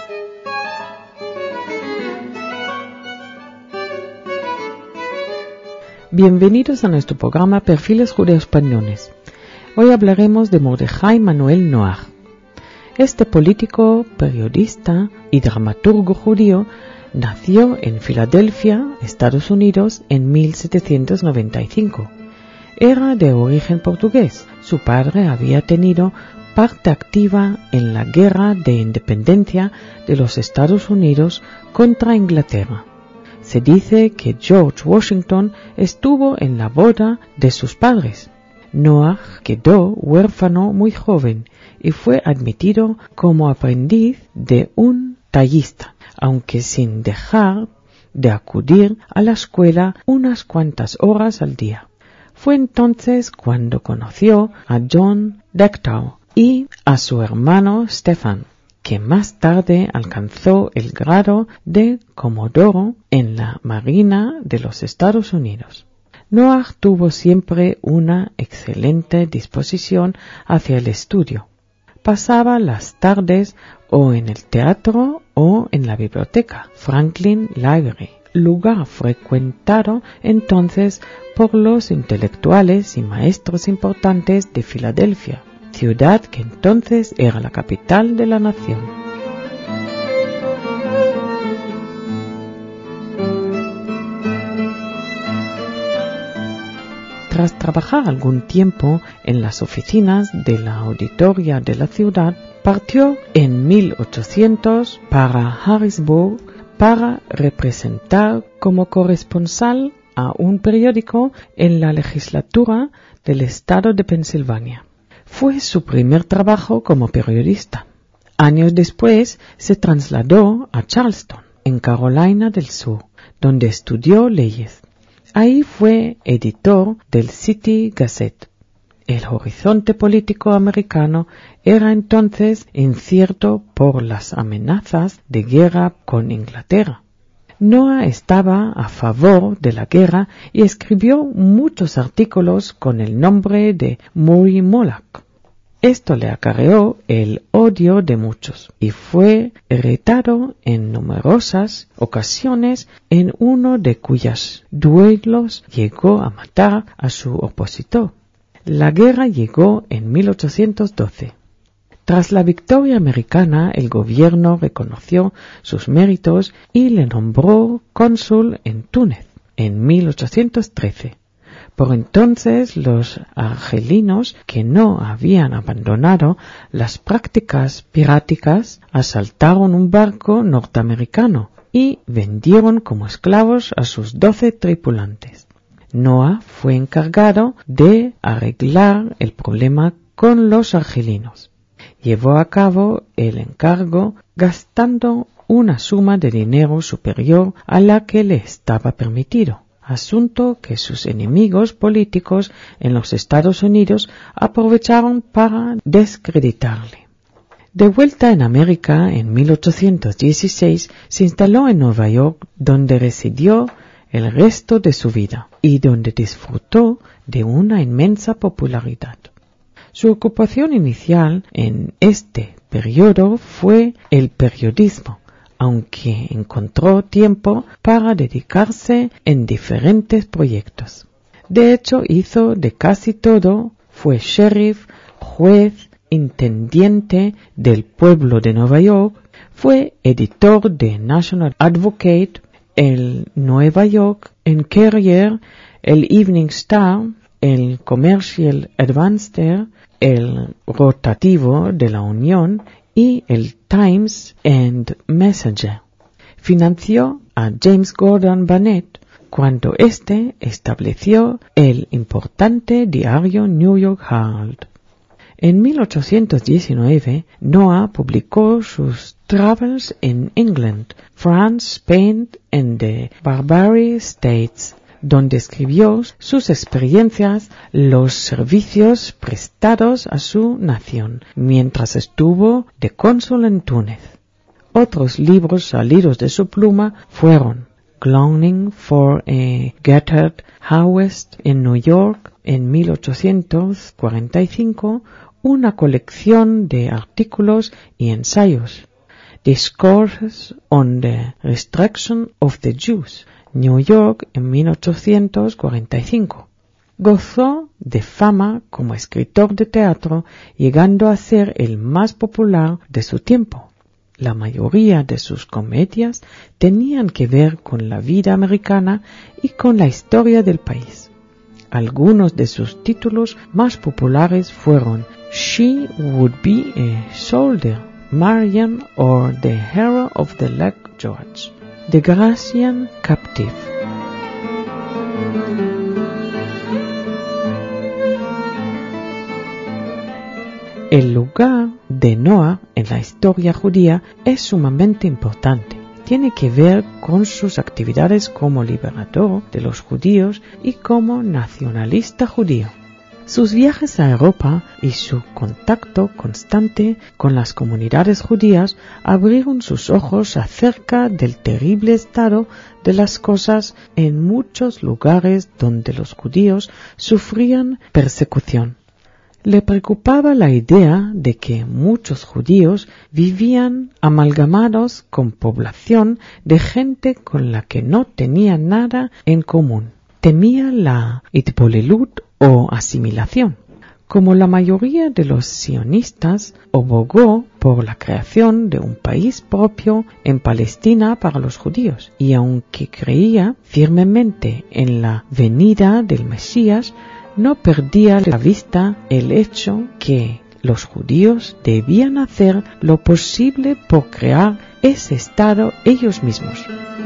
Bienvenidos a nuestro programa Perfiles Judeo-Españoles. Hoy hablaremos de Mordejai Manuel Noach. Este político, periodista y dramaturgo judío nació en Filadelfia, Estados Unidos, en 1795. Era de origen portugués. Su padre había tenido parte activa en la Guerra de Independencia de los Estados Unidos contra Inglaterra. Se dice que George Washington estuvo en la boda de sus padres. Noach quedó huérfano muy joven y fue admitido como aprendiz de un tallista, aunque sin dejar de acudir a la escuela unas cuantas horas al día. Fue entonces cuando conoció a John Dechtow y a su hermano Stephen, que más tarde alcanzó el grado de comodoro en la Marina de los Estados Unidos. Noach tuvo siempre una excelente disposición hacia el estudio. Pasaba las tardes o en el teatro o en la biblioteca, Franklin Library, lugar frecuentado entonces por los intelectuales y maestros importantes de Filadelfia, ciudad que entonces era la capital de la nación. Tras trabajar algún tiempo en las oficinas de la auditoría de la ciudad, partió en 1800 para Harrisburg para representar como corresponsal a un periódico en la legislatura del estado de Pensilvania. Fue su primer trabajo como periodista. Años después se trasladó a Charleston, en Carolina del Sur, donde estudió leyes. Ahí fue editor del City Gazette. El horizonte político americano era entonces incierto por las amenazas de guerra con Inglaterra. Noach estaba a favor de la guerra y escribió muchos artículos con el nombre de Murray Moloch. Esto le acarreó el odio de muchos y fue retado en numerosas ocasiones, en uno de cuyos duelos llegó a matar a su opositor. La guerra llegó en 1812. Tras la victoria americana, el gobierno reconoció sus méritos y le nombró cónsul en Túnez en 1813. Por entonces los argelinos, que no habían abandonado las prácticas piráticas, asaltaron un barco norteamericano y vendieron como esclavos a sus 12 tripulantes. Noach fue encargado de arreglar el problema con los argelinos. Llevó a cabo el encargo gastando una suma de dinero superior a la que le estaba permitido, asunto que sus enemigos políticos en los Estados Unidos aprovecharon para descreditarle. De vuelta en América, en 1816, se instaló en Nueva York, donde residió el resto de su vida y donde disfrutó de una inmensa popularidad. Su ocupación inicial en este periodo fue el periodismo, aunque encontró tiempo para dedicarse en diferentes proyectos. De hecho, hizo de casi todo. Fue sheriff, juez, intendiente del pueblo de Nueva York, fue editor de National Advocate, el Nueva York Enquirer, el Evening Star, el Commercial Advancer, el Rotativo de la Unión y el Times and Messenger. Financió a James Gordon Bennett cuando éste estableció el importante diario New York Herald. En 1819, Noach publicó sus Travels in England, France, Spain and the Barbary States, donde escribió sus experiencias, los servicios prestados a su nación, mientras estuvo de cónsul en Túnez. Otros libros salidos de su pluma fueron Clowning for a Gathered Harvest en New York en 1845, una colección de artículos y ensayos. Discourses on the Restriction of the Jews, New York, en 1845. Gozó de fama como escritor de teatro, llegando a ser el más popular de su tiempo. La mayoría de sus comedias tenían que ver con la vida americana y con la historia del país. Algunos de sus títulos más populares fueron She Would Be a Soldier, Marian, or The Hero of the Lake George, The Grecian Captive. El lugar de Noah en la historia judía es sumamente importante. Tiene que ver con sus actividades como liberador de los judíos y como nacionalista judío. Sus viajes a Europa y su contacto constante con las comunidades judías abrieron sus ojos acerca del terrible estado de las cosas en muchos lugares donde los judíos sufrían persecución. Le preocupaba la idea de que muchos judíos vivían amalgamados con población de gente con la que no tenía nada en común. Temía la itbolelut o asimilación. Como la mayoría de los sionistas, abogó por la creación de un país propio en Palestina para los judíos, y aunque creía firmemente en la venida del Mesías, no perdía de vista el hecho que los judíos debían hacer lo posible por crear ese estado ellos mismos.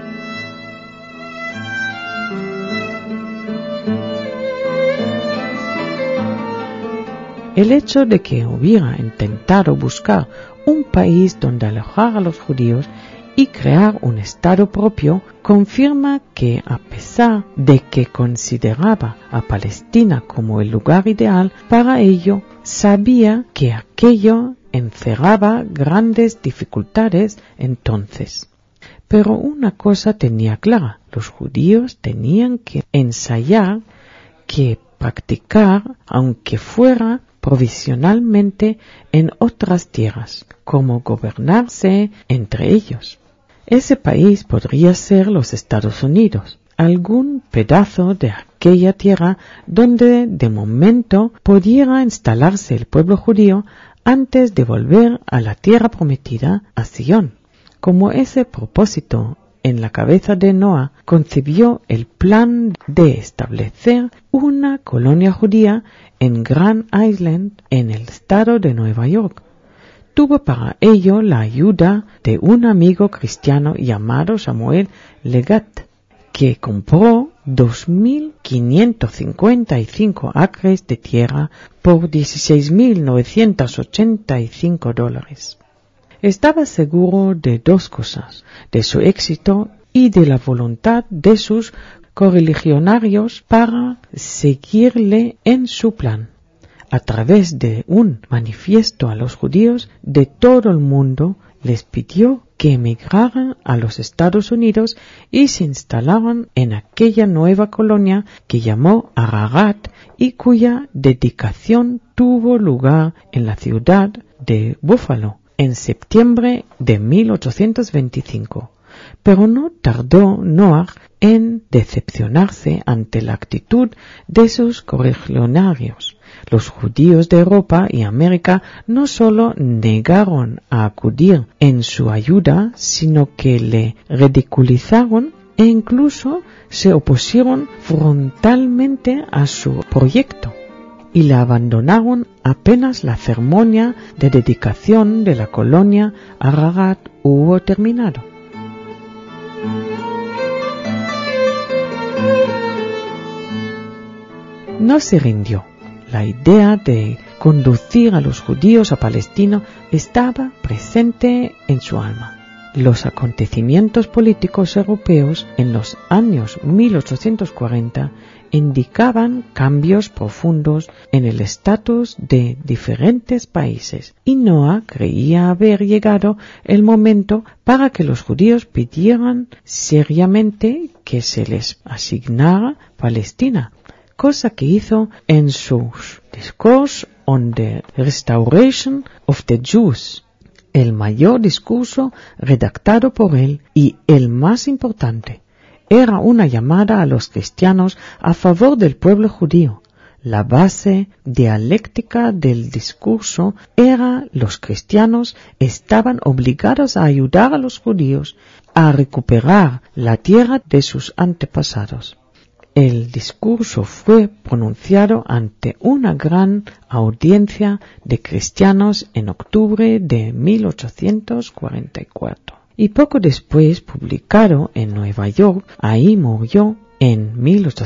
El hecho de que hubiera intentado buscar un país donde alojar a los judíos y crear un estado propio confirma que, a pesar de que consideraba a Palestina como el lugar ideal para ello, sabía que aquello encerraba grandes dificultades entonces. Pero una cosa tenía clara: los judíos tenían que ensayar, que practicar, aunque fuera provisionalmente, en otras tierras, como gobernarse entre ellos. Ese país podría ser los Estados Unidos, algún pedazo de aquella tierra donde de momento pudiera instalarse el pueblo judío antes de volver a la tierra prometida, a Sion. Como ese propósito en la cabeza de Noah, concibió el plan de establecer una colonia judía en Grand Island, en el estado de Nueva York. Tuvo para ello la ayuda de un amigo cristiano llamado Samuel Legat, que compró 2.555 acres de tierra por $16.985. Estaba seguro de dos cosas: de su éxito y de la voluntad de sus correligionarios para seguirle en su plan. A través de un manifiesto a los judíos de todo el mundo, les pidió que emigraran a los Estados Unidos y se instalaran en aquella nueva colonia que llamó Ararat y cuya dedicación tuvo lugar en la ciudad de Buffalo en septiembre de 1825. Pero no tardó Noah en decepcionarse ante la actitud de sus correligionarios. Los judíos de Europa y América no solo negaron a acudir en su ayuda, sino que le ridiculizaron e incluso se opusieron frontalmente a su proyecto, y la abandonaron apenas la ceremonia de dedicación de la colonia Ararat hubo terminado. No se rindió. La idea de conducir a los judíos a Palestina estaba presente en su alma. Los acontecimientos políticos europeos en los años 1840 indicaban cambios profundos en el estatus de diferentes países, y Noah creía haber llegado el momento para que los judíos pidieran seriamente que se les asignara Palestina, cosa que hizo en su Discourse on the Restoration of the Jews, el mayor discurso redactado por él y el más importante. Era una llamada a los cristianos a favor del pueblo judío. La base dialéctica del discurso era los cristianos estaban obligados a ayudar a los judíos a recuperar la tierra de sus antepasados. El discurso fue pronunciado ante una gran audiencia de cristianos en octubre de 1844 y poco después publicado en Nueva York. Ahí murió en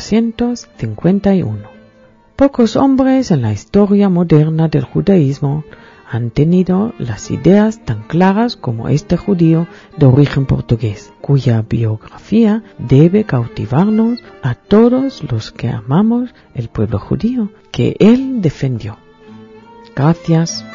1851. Pocos hombres en la historia moderna del judaísmo han tenido las ideas tan claras como este judío de origen portugués, cuya biografía debe cautivarnos a todos los que amamos el pueblo judío que él defendió. Gracias.